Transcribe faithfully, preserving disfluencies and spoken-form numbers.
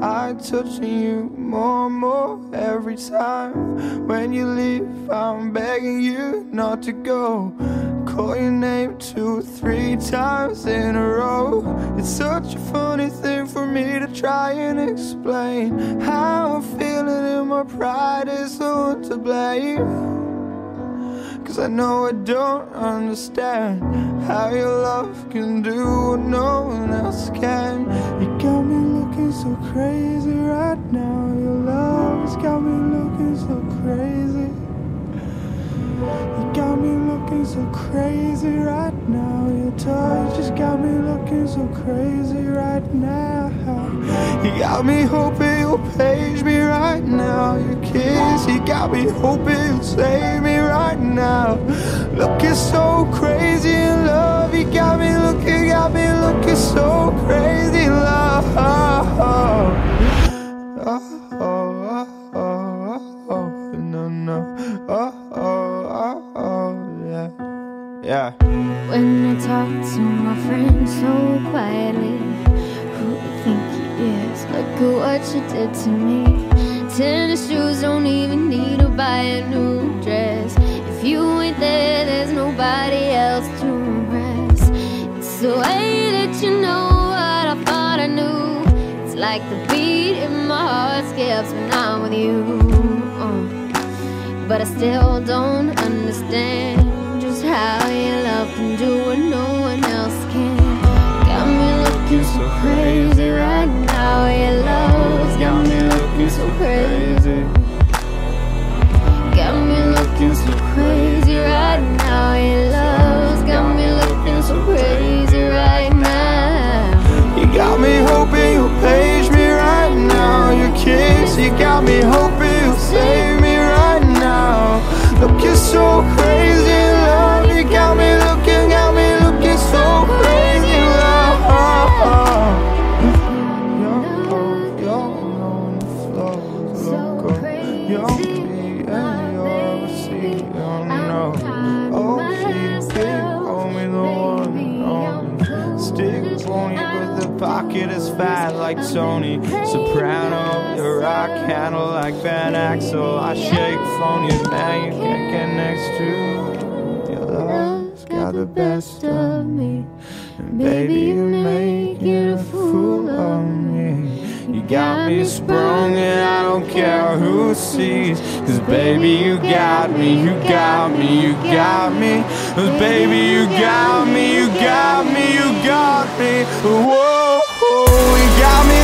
I'm touching you more and more every time. When you leave, I'm begging you not to go. Call your name two or three times in a row. It's such a funny thing for me to try and explain how I'm feeling, and my pride is the one to blame. Cause I know I don't understand how your love can do what no one else can. You got me looking so crazy right now. Your love has got me looking so crazy. You got me looking so crazy right now. Your touch just got me looking so crazy right now. You got me hoping you'll page me right now. Your kiss, you got me hoping you'll save me right now. Looking so crazy in love. You got me looking, got me looking so crazy in love. Oh, oh, oh, oh, oh, oh, no, no. Oh, oh, oh, oh, yeah, yeah. When I talk to my friends so quietly, who do you think he is? Look at what you did to me. Tennis shoes don't even need to buy a new dress. If you ain't there, there's nobody else to impress. It's the way that you know what I thought I knew. It's like the beat in my heart skips when I'm with you. uh. But I still don't understand just how your love can do what no one else can. Got me looking so crazy right now. Your love's got me looking so crazy. Got me looking so crazy right now. Your love's got me looking so crazy right now. You got me hoping you'll page me right now. Your kiss, you got me hoping you'll save me right now. Looking so crazy in love. You got me looking, got me looking so crazy in love. You're, you're on the floor, loco. You're me and you're see, oh no. Oh, keep hold me the one and only. Stick pony, but the pocket is fat like Tony Soprano. You rock handle like Van Axel. I shake phony, man, you can't get next to. Your love's got the best of me, and baby, you make it a fool of me. You got me sprung and I don't care who sees. Cause baby, you got me, you got me, you got me. Cause baby, you got me, you got me, you got me. Whoa, you got me